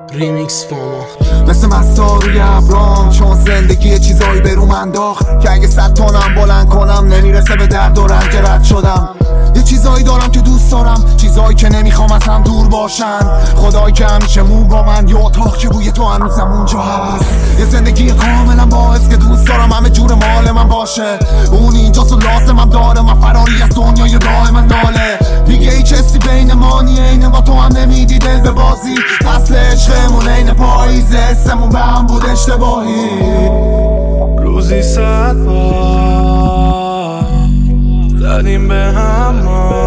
ریمیکس فاما مثل مستا روی ابرام، چون زندگی یه چیزایی به روم انداخت که اگه 100 تنم بلند کنم نمیرسه به درد و رنج رد شدم. یه چیزایی دارم که دوست دارم، چیزایی که نمیخوام از هم دور باشن. خدایی که همیشه مون با من، یه اتاق که بوی تو هنوزم اونجا هست. یه زندگی کاملا باعث که دوست دارم همه جور مال من باشه. اون اینجاست و لازمم داره، من فراری از دنیای دائما داله. دیگه هیچ حسی بین ما اینه، با تو هم نمیدی دل به بازی. فصل عشقمون این پاییزه، حسمون به هم بود اشتباهی. روزی 100 بار زدیم به هم،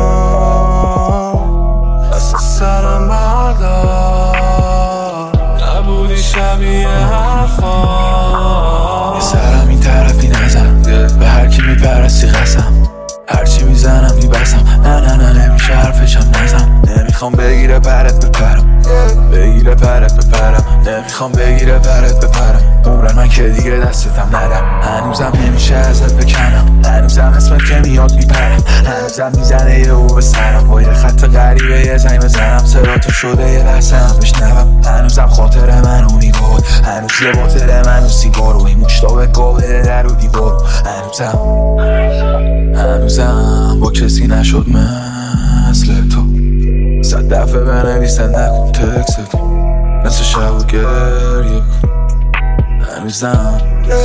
دست سرم بردار، نبودی شبیه حرفا. یه سرم این طرفی نزن، به هر کی میپرستی قسم، هرچی میزنم میبسم. نه نمیشه حرفشم نزن. نمیخوام بگیره پرت بپرم، بگیره پرت بپرم. نمیخوام بگیره پرت بپرم. عمر من که دیگه دستتم ندم. هنوزم نمیشه ازت بکنم، هنوزم اسمت که میاد میپرم. هنوزم میزنه یه او به سرم، با یه خط غریبه یه زنگ بزنم. صدا تو شده یه لحظه هم بشنوم. هنوزم خاطر منو میگود، هنوز یه باطل منو سیگار و این مشتاق قابل در و دیوار. هنوزم با کسی نشد مثل تو. 100 دفعه بنویسن نکن تکست، مثل شب و گریه کن. هنوزم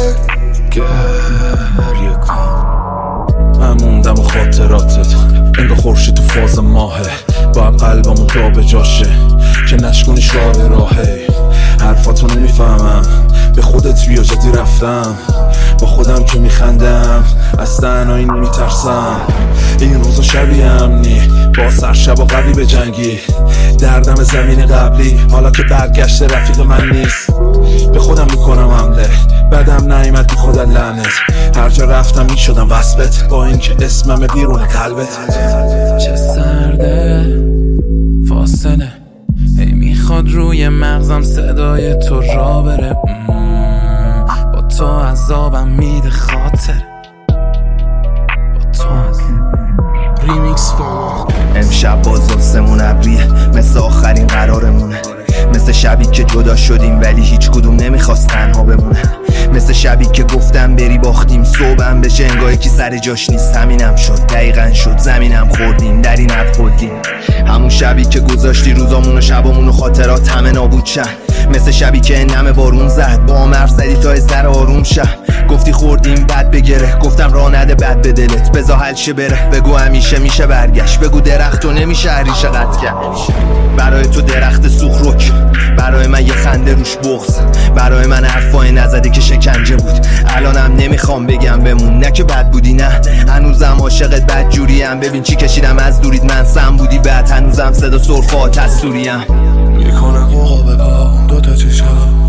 گریه کن. من موندم و خاطراتت انگاه خورشید تو فاز ماهه. باید قلبمو جا به جاشه که نشکنی شاه راهه. حرفاتو نمیفهمم، به خودت بیا جدی رفتم. با خودم که میخندم، از تنهایی نمیترسم. این روزا شبیه امنی، با سر شب و قبلی به جنگی. دردم زمین قبلی، حالا که برگشت رفیق من نیست. به خودم میکنم حمله، بدم نیامد بی خودت لعنت. هر جا رفتم میشدم وصبت، با اینکه اسمم بیرون قلبت. چه سرده فاصله، هی میخواد روی مغزم صدای تو را بره. با تو عذابم میده خاطر، با تو ریمیکس فاما. امشب باز آسمون ابریه، مثل آخرین قرارمونه. مثل شبی که جدا شدیم ولی هیچ کدوم نمیخواست تنها بمونه. مثل شبی که گفتم بری باختیم، صبحم بشه انگاه کی سر جاش نیست. همینم شد، دقیقاً شد، زمینم خوردیم، در این حد خودیم. همون شبی که گذاشتی روزامون و شبامون و خاطرات همه نابود شن. مثل شبی که نم بارون زد، با هم حرف زدی تا از ذره آروم شه. گفتی خوردیم بد بگره، گفتم راه نده بد به دلت، بذار حل شه بره. بگو همیشه میشه برگشت، بگو درخت و نمیشه ریشه قطع کرد. برای تو درخت سوخروک، برای من یه خنده روش بغض. برای من حرفای نزده که شکنجه بود. الانم نمیخوام بگم بمون، نه که بد بودی، نه هنوزم عاشقت بد جوریم. ببین چی کشیدم از دورید، من سم بودی بعد هنوزم صدا سرفات از سوریم. میکنه قوقا بپا دوتا چشم،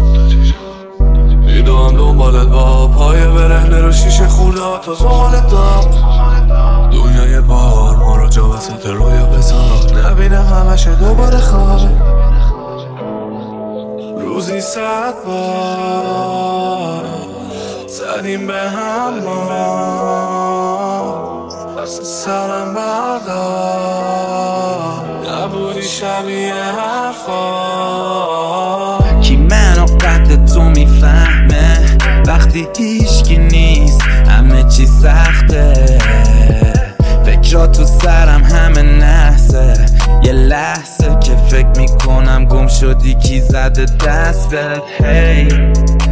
میدوام دنبالت با پای برهنه رو شیشه خورده تا زغالت دام. دنیای بار ما رو جا وسط رویا بزار، نبینه همشه دوباره خوابه. روزی 100 بار زدیم به هم، دست سرم بردار، نبودی شبیه حرفا. کی منو قد تو میفهمه وقتی هیچکی نیست، همه چی سخته. فکرات تو سرم همه نحسه، یه لحظه که فکر میکنم گم شدی کی زده دست بهت. هی